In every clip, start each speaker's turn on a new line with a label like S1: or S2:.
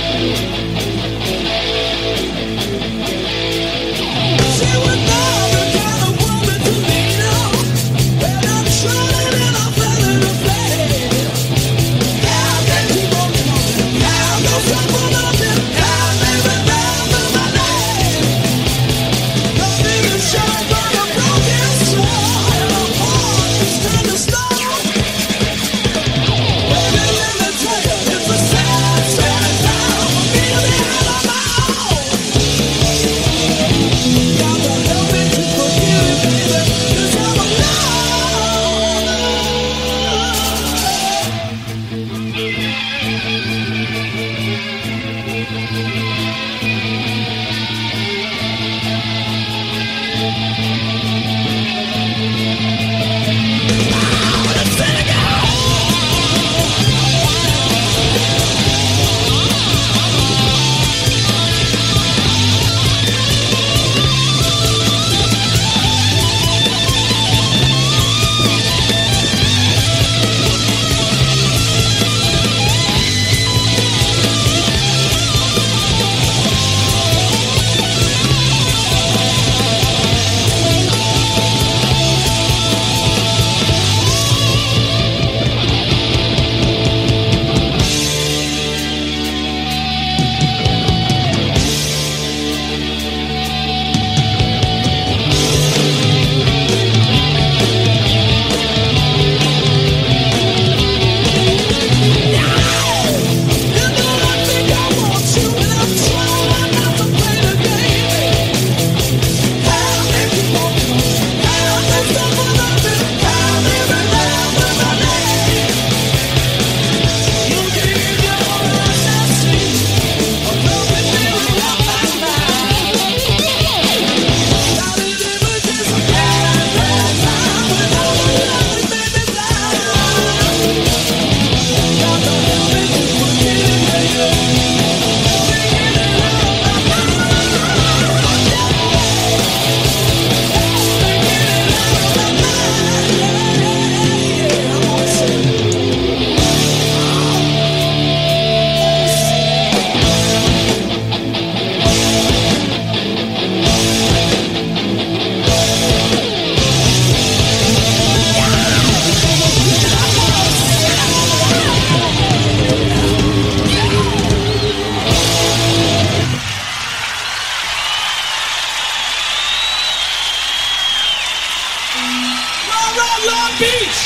S1: Long Beach.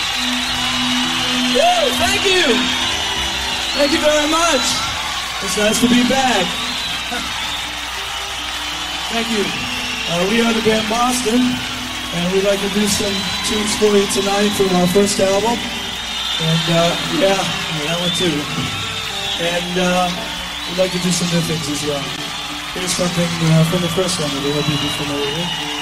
S1: Woo, thank you. Thank you very much. It's nice to be back. Thank you. We are the band Boston, and we'd like to do some tunes for you tonight from our first album. And yeah, that one too. And we'd like to do some new things as well. Here's something from the first one that we hope you'll be familiar with.